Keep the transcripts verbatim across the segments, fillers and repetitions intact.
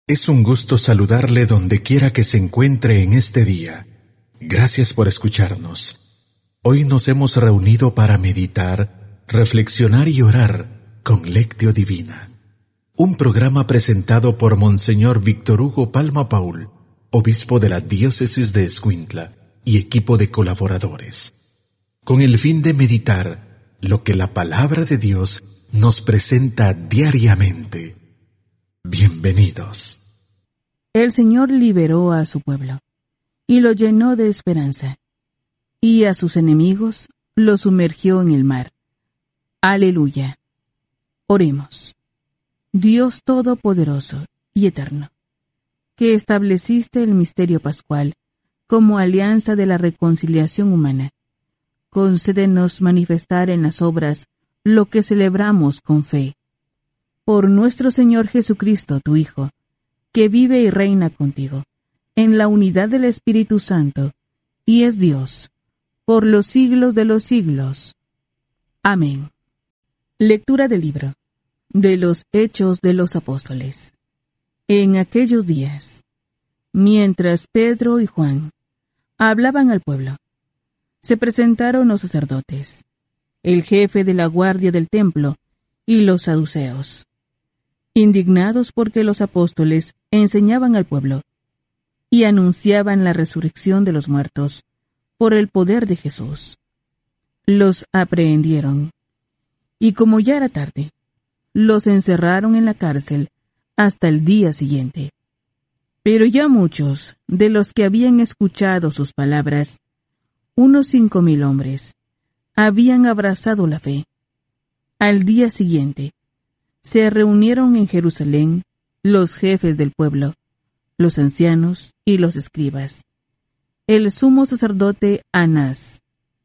Es un gusto saludarle donde quiera que se encuentre en este día. Gracias por escucharnos. Hoy nos hemos reunido para meditar, reflexionar y orar con Lectio Divina. Un programa presentado por Monseñor Víctor Hugo Palma Paul, obispo de la diócesis de Escuintla y equipo de colaboradores, con el fin de meditar lo que la palabra de Dios nos presenta diariamente. Bienvenidos. El Señor liberó a su pueblo y lo llenó de esperanza, y a sus enemigos lo sumergió en el mar. Aleluya. Oremos. Dios Todopoderoso y Eterno, que estableciste el misterio pascual como alianza de la reconciliación humana, concédenos manifestar en las obras lo que celebramos con fe. Por nuestro Señor Jesucristo, tu Hijo, que vive y reina contigo, en la unidad del Espíritu Santo, y es Dios, por los siglos de los siglos. Amén. Lectura del libro de los Hechos de los Apóstoles. En aquellos días, mientras Pedro y Juan hablaban al pueblo, se presentaron los sacerdotes, el jefe de la guardia del templo y los saduceos, indignados porque los apóstoles enseñaban al pueblo y anunciaban la resurrección de los muertos por el poder de Jesús. Los aprehendieron, y como ya era tarde, los encerraron en la cárcel hasta el día siguiente. Pero ya muchos de los que habían escuchado sus palabras, unos cinco mil hombres, habían abrazado la fe. Al día siguiente, se reunieron en Jerusalén los jefes del pueblo, los ancianos y los escribas, el sumo sacerdote Anás,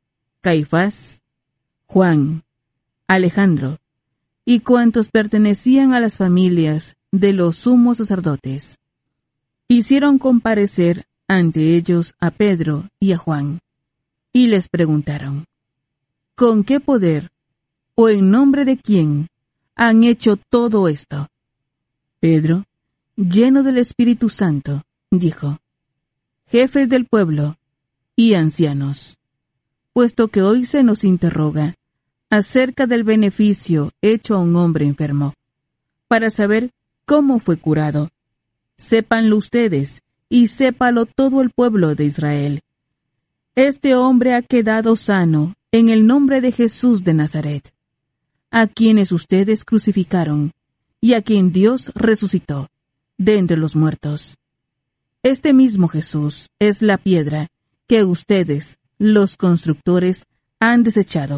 Caifás, Juan, Alejandro, y cuantos pertenecían a las familias de los sumos sacerdotes. Hicieron comparecer ante ellos a Pedro y a Juan, y les preguntaron, ¿con qué poder o en nombre de quién han hecho todo esto? Pedro, lleno del Espíritu Santo, dijo, jefes del pueblo y ancianos, puesto que hoy se nos interroga acerca del beneficio hecho a un hombre enfermo, para saber cómo fue curado, sépanlo ustedes y sépalo todo el pueblo de Israel. Este hombre ha quedado sano en el nombre de Jesús de Nazaret, a quienes ustedes crucificaron, y a quien Dios resucitó de entre los muertos. Este mismo Jesús es la piedra que ustedes, los constructores, han desechado,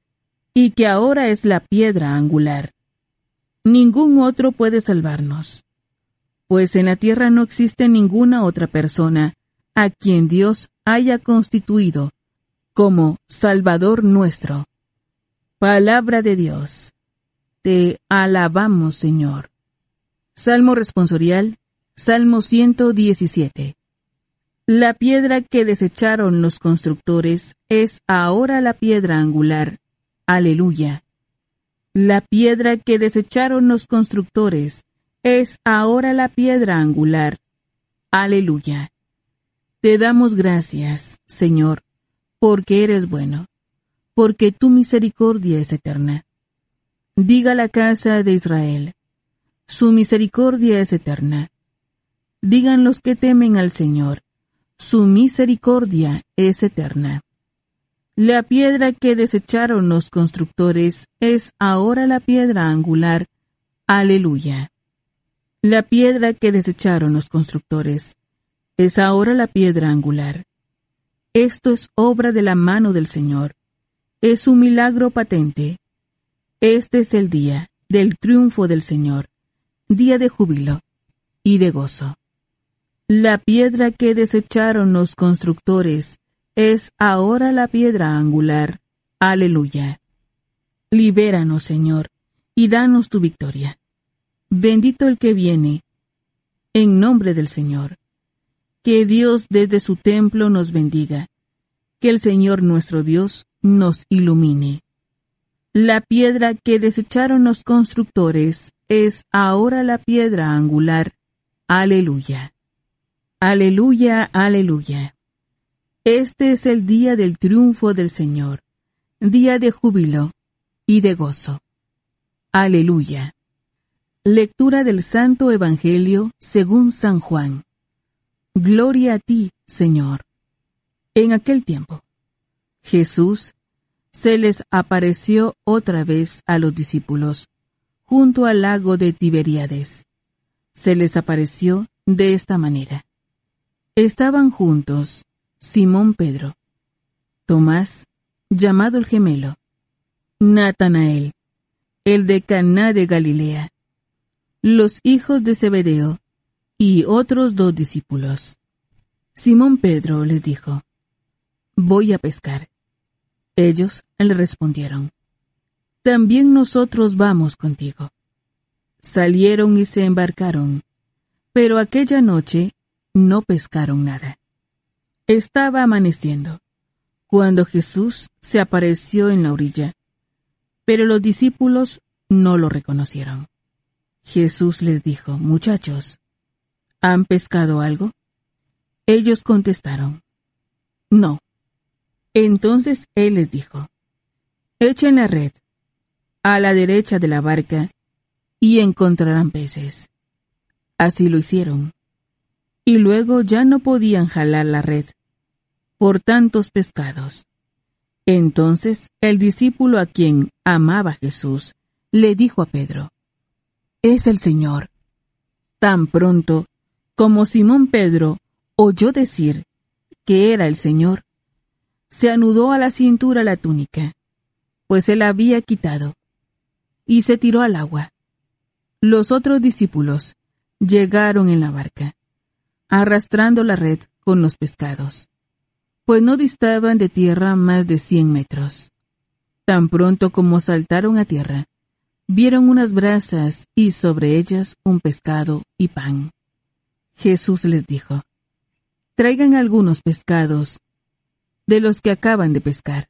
y que ahora es la piedra angular. Ningún otro puede salvarnos, pues en la tierra no existe ninguna otra persona a quien Dios haya constituido como Salvador nuestro. Palabra de Dios. Te alabamos, Señor. Salmo responsorial, Salmo ciento diecisiete. La piedra que desecharon los constructores es ahora la piedra angular. Aleluya. La piedra que desecharon los constructores es ahora la piedra angular. Aleluya. Te damos gracias, Señor, porque eres bueno, porque tu misericordia es eterna. Diga la casa de Israel, su misericordia es eterna. Digan los que temen al Señor, su misericordia es eterna. La piedra que desecharon los constructores es ahora la piedra angular. Aleluya. La piedra que desecharon los constructores es ahora la piedra angular. Esto es obra de la mano del Señor. Es un milagro patente. Este es el día del triunfo del Señor, día de júbilo y de gozo. La piedra que desecharon los constructores es ahora la piedra angular. Aleluya. Libéranos, Señor, y danos tu victoria. Bendito el que viene, en nombre del Señor. Que Dios desde su templo nos bendiga. Que el Señor nuestro Dios nos ilumine. La piedra que desecharon los constructores es ahora la piedra angular. Aleluya. Aleluya, aleluya. Este es el día del triunfo del Señor, día de júbilo y de gozo. Aleluya. Lectura del Santo Evangelio según San Juan. Gloria a ti, Señor. En aquel tiempo, Jesús se les apareció otra vez a los discípulos, junto al lago de Tiberíades. Se les apareció de esta manera. Estaban juntos Simón Pedro, Tomás, llamado el gemelo, Natanael, el de Caná de Galilea, los hijos de Zebedeo y otros dos discípulos. Simón Pedro les dijo: Voy a pescar. Ellos le respondieron: También nosotros vamos contigo. Salieron y se embarcaron, pero aquella noche no pescaron nada. Estaba amaneciendo cuando Jesús se apareció en la orilla, pero los discípulos no lo reconocieron. Jesús les dijo: Muchachos, ¿han pescado algo? Ellos contestaron: No. Entonces él les dijo: Echen la red a la derecha de la barca y encontrarán peces. Así lo hicieron. Y luego ya no podían jalar la red por tantos pescados. Entonces el discípulo a quien amaba Jesús le dijo a Pedro: Es el Señor. Tan pronto como Simón Pedro oyó decir que era el Señor, se anudó a la cintura la túnica, pues se la había quitado, y se tiró al agua. Los otros discípulos llegaron en la barca, arrastrando la red con los pescados, pues no distaban de tierra más de cien metros. Tan pronto como saltaron a tierra, vieron unas brasas y sobre ellas un pescado y pan. Jesús les dijo: Traigan algunos pescados de los que acaban de pescar.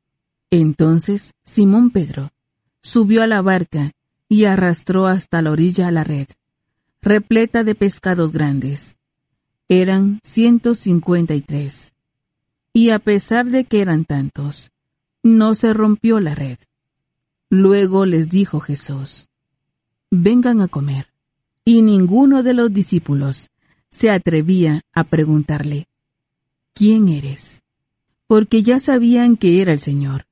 Entonces Simón Pedro subió a la barca y arrastró hasta la orilla la red, repleta de pescados grandes. Eran ciento cincuenta y tres. Y a pesar de que eran tantos, no se rompió la red. Luego les dijo Jesús: Vengan a comer. Y ninguno de los discípulos se atrevía a preguntarle: ¿Quién eres? Porque ya sabían que era el Señor.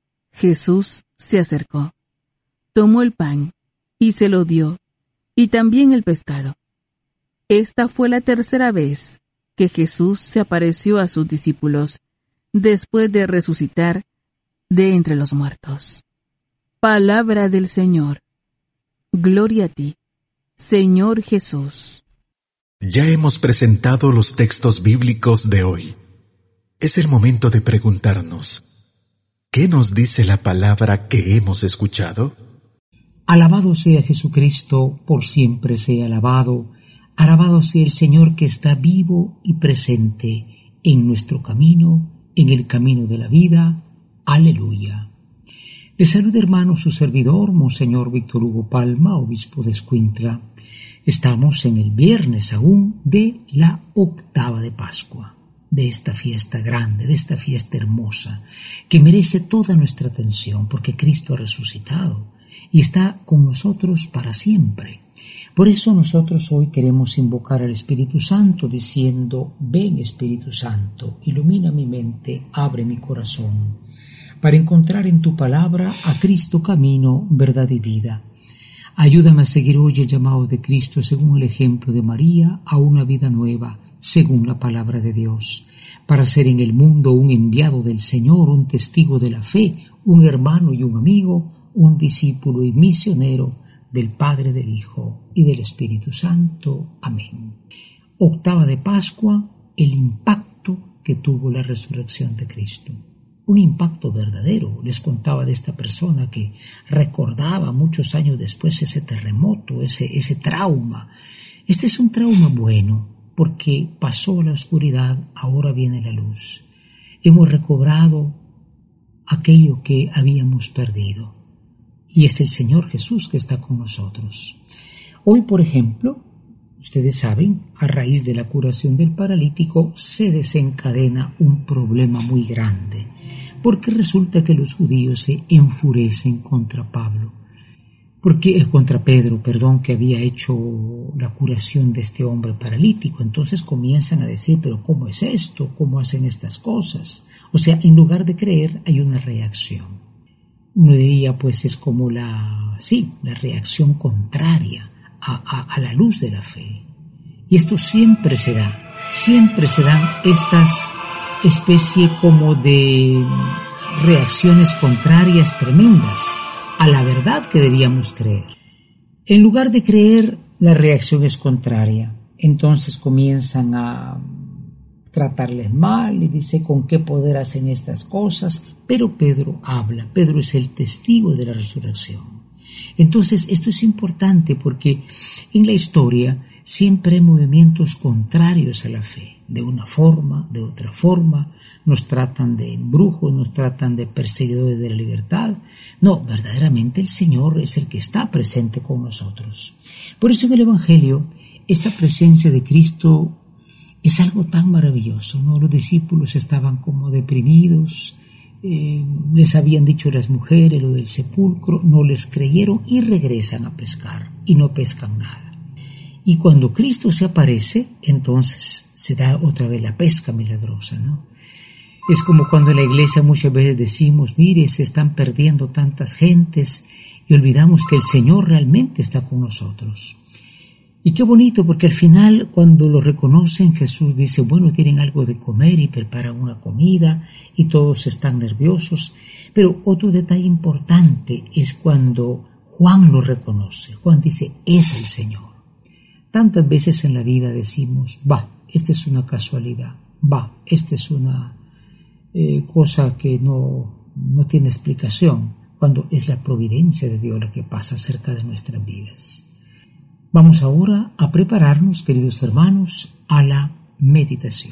Jesús se acercó, tomó el pan y se lo dio, y también el pescado. Esta fue la tercera vez que Jesús se apareció a sus discípulos después de resucitar de entre los muertos. Palabra del Señor. Gloria a ti, Señor Jesús. Ya hemos presentado los textos bíblicos de hoy. Es el momento de preguntarnos: ¿qué nos dice la palabra que hemos escuchado? Alabado sea Jesucristo, por siempre sea alabado. Alabado sea el Señor que está vivo y presente en nuestro camino, en el camino de la vida. Aleluya. Le saluda, hermano, su servidor, Monseñor Víctor Hugo Palma, obispo de Escuintla. Estamos en el viernes aún de la octava de Pascua, de esta fiesta grande, de esta fiesta hermosa, que merece toda nuestra atención, porque Cristo ha resucitado y está con nosotros para siempre. Por eso nosotros hoy queremos invocar al Espíritu Santo diciendo: Ven, Espíritu Santo, ilumina mi mente, abre mi corazón, para encontrar en tu palabra a Cristo camino, verdad y vida. Ayúdame a seguir hoy el llamado de Cristo según el ejemplo de María a una vida nueva, según la palabra de Dios, para ser en el mundo un enviado del Señor, un testigo de la fe, un hermano y un amigo, un discípulo y misionero del Padre, del Hijo y del Espíritu Santo. Amén. Octava de Pascua, el impacto que tuvo la resurrección de Cristo. Un impacto verdadero. Les contaba de esta persona que recordaba muchos años después ese terremoto, ese, ese trauma. Este es un trauma bueno, porque pasó la oscuridad, ahora viene la luz. Hemos recobrado aquello que habíamos perdido. Y es el Señor Jesús que está con nosotros. Hoy, por ejemplo, Ustedes saben, a raíz de la curación del paralítico se desencadena un problema muy grande, porque resulta que los judíos se enfurecen contra Pablo, porque contra Pedro, perdón, que había hecho la curación de este hombre paralítico. Entonces comienzan a decir, pero ¿cómo es esto? ¿Cómo hacen estas cosas? O sea, en lugar de creer hay una reacción. Uno diría, pues es como la, sí, la reacción contraria A, a, a la luz de la fe. Y esto siempre se da, siempre se dan estas especies como de reacciones contrarias tremendas a la verdad que debíamos creer. En lugar de creer, la reacción es contraria. Entonces comienzan a tratarles mal y dice con qué poder hacen estas cosas, pero Pedro habla, Pedro es el testigo de la resurrección. Entonces, esto es importante porque en la historia siempre hay movimientos contrarios a la fe. De una forma, de otra forma, nos tratan de embrujos, nos tratan de perseguidores de la libertad. No, verdaderamente el Señor es el que está presente con nosotros. Por eso en el Evangelio, esta presencia de Cristo es algo tan maravilloso, ¿no? Los discípulos estaban como deprimidos. Eh, les habían dicho las mujeres lo del sepulcro, no les creyeron y regresan a pescar y no pescan nada. Y cuando Cristo se aparece, entonces se da otra vez la pesca milagrosa, ¿no? Es como cuando en la iglesia muchas veces decimos, mire, se están perdiendo tantas gentes y olvidamos que el Señor realmente está con nosotros. Y qué bonito, porque al final cuando lo reconocen, Jesús dice, bueno, tienen algo de comer y preparan una comida y todos están nerviosos. Pero otro detalle importante es cuando Juan lo reconoce. Juan dice, es el Señor. Tantas veces en la vida decimos, va, esta es una casualidad, va, esta es una eh, cosa que no, no tiene explicación, cuando es la providencia de Dios la que pasa cerca de nuestras vidas. Vamos ahora a prepararnos, queridos hermanos, a la meditación.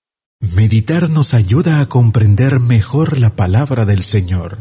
Meditar nos ayuda a comprender mejor la palabra del Señor.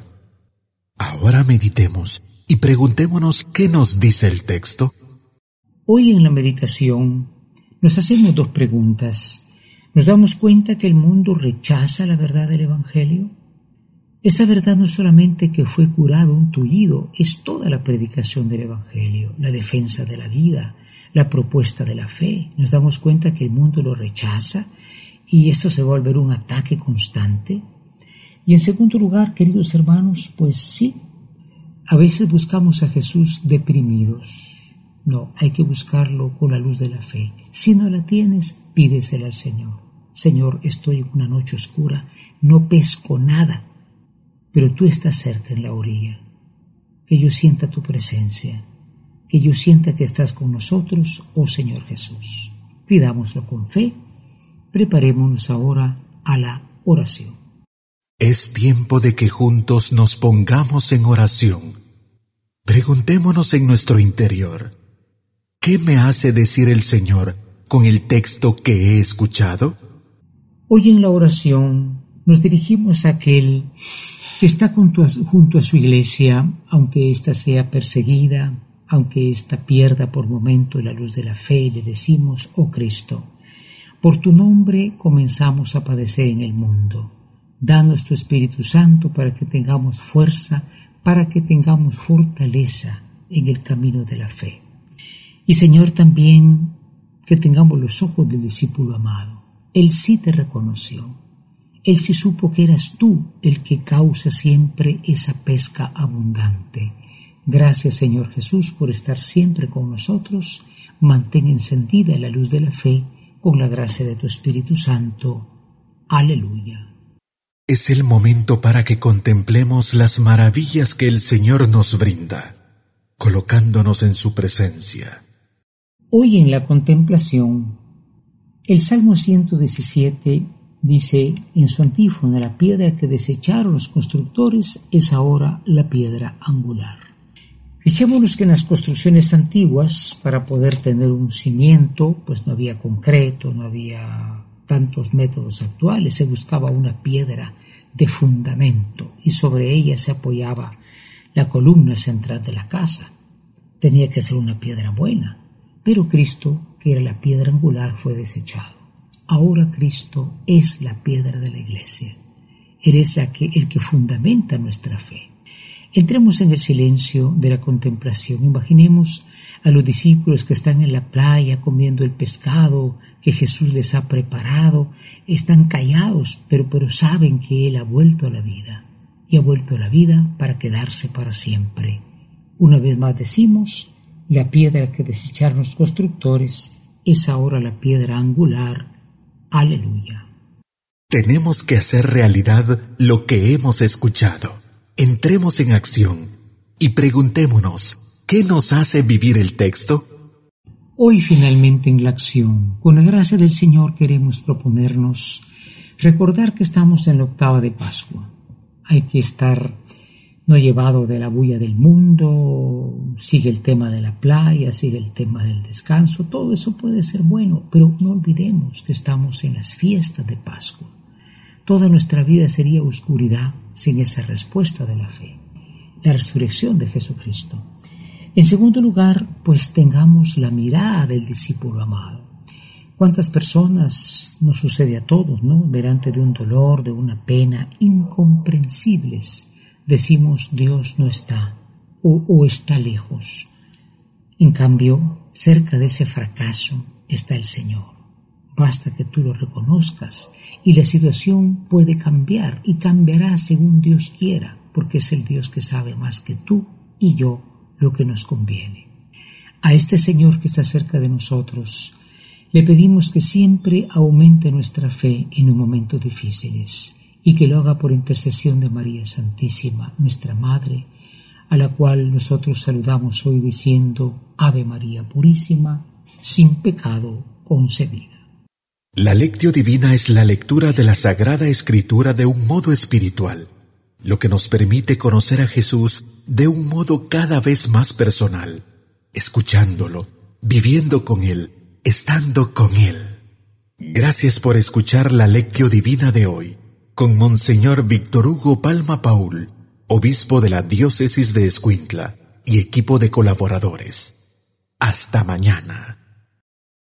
Ahora meditemos y preguntémonos qué nos dice el texto. Hoy en la meditación nos hacemos dos preguntas. ¿Nos damos cuenta que el mundo rechaza la verdad del Evangelio? Esa verdad no es solamente que fue curado un tullido, es toda la predicación del Evangelio, la defensa de la vida, la propuesta de la fe. Nos damos cuenta que el mundo lo rechaza y esto se va a volver un ataque constante. Y en segundo lugar, queridos hermanos, pues sí, a veces buscamos a Jesús deprimidos. No, hay que buscarlo con la luz de la fe. Si no la tienes, pídesela al Señor. Señor, estoy en una noche oscura, no pesco nada, pero tú estás cerca en la orilla. Que yo sienta tu presencia, que yo sienta que estás con nosotros, oh Señor Jesús. Pidámoslo con fe. Preparémonos ahora a la oración. Es tiempo de que juntos nos pongamos en oración. Preguntémonos en nuestro interior, ¿qué me hace decir el Señor con el texto que he escuchado? Hoy en la oración nos dirigimos a aquel que está junto a, junto a su iglesia, aunque ésta sea perseguida, aunque ésta pierda por momento la luz de la fe, y le decimos, oh Cristo, por tu nombre comenzamos a padecer en el mundo. Danos tu Espíritu Santo para que tengamos fuerza, para que tengamos fortaleza en el camino de la fe. Y Señor, también que tengamos los ojos del discípulo amado. Él sí te reconoció. Él sí supo que eras tú el que causa siempre esa pesca abundante. Gracias, Señor Jesús, por estar siempre con nosotros. Mantén encendida la luz de la fe con la gracia de tu Espíritu Santo. Aleluya. Es el momento para que contemplemos las maravillas que el Señor nos brinda, colocándonos en su presencia. Hoy en la contemplación, el Salmo ciento diecisiete dice en su antífona, la piedra que desecharon los constructores es ahora la piedra angular. Fijémonos que en las construcciones antiguas, para poder tener un cimiento, pues no había concreto, no había tantos métodos actuales, se buscaba una piedra de fundamento y sobre ella se apoyaba la columna central de la casa. Tenía que ser una piedra buena, pero Cristo que era la piedra angular, fue desechado. Ahora Cristo es la piedra de la iglesia. Eres la que, el que fundamenta nuestra fe. Entremos en el silencio de la contemplación. Imaginemos a los discípulos que están en la playa comiendo el pescado que Jesús les ha preparado. Están callados, pero, pero saben que Él ha vuelto a la vida. Y ha vuelto a la vida para quedarse para siempre. Una vez más decimos, la piedra que desecharon los constructores es ahora la piedra angular. Aleluya. Tenemos que hacer realidad lo que hemos escuchado. Entremos en acción y preguntémonos, ¿qué nos hace vivir el texto? Hoy finalmente en la acción, con la gracia del Señor, queremos proponernos recordar que estamos en la octava de Pascua. Hay que estar no llevado de la bulla del mundo, sigue el tema de la playa, sigue el tema del descanso, todo eso puede ser bueno, pero no olvidemos que estamos en las fiestas de Pascua. Toda nuestra vida sería oscuridad sin esa respuesta de la fe, la resurrección de Jesucristo. En segundo lugar, pues tengamos la mirada del discípulo amado. ¿Cuántas personas nos sucede a todos, no? Delante de un dolor, de una pena incomprensibles, decimos Dios no está o, o está lejos. En cambio, cerca de ese fracaso está el Señor. Basta que tú lo reconozcas y la situación puede cambiar y cambiará según Dios quiera, porque es el Dios que sabe más que tú y yo lo que nos conviene. A este Señor que está cerca de nosotros, le pedimos que siempre aumente nuestra fe en los momentos difíciles y que lo haga por intercesión de María Santísima, nuestra Madre, a la cual nosotros saludamos hoy diciendo Ave María Purísima, sin pecado concebida. La Lectio Divina es la lectura de la Sagrada Escritura de un modo espiritual, lo que nos permite conocer a Jesús de un modo cada vez más personal, escuchándolo, viviendo con Él, estando con Él. Gracias por escuchar la Lectio Divina de hoy, con Monseñor Víctor Hugo Palma Paul, obispo de la Diócesis de Escuintla y equipo de colaboradores. Hasta mañana.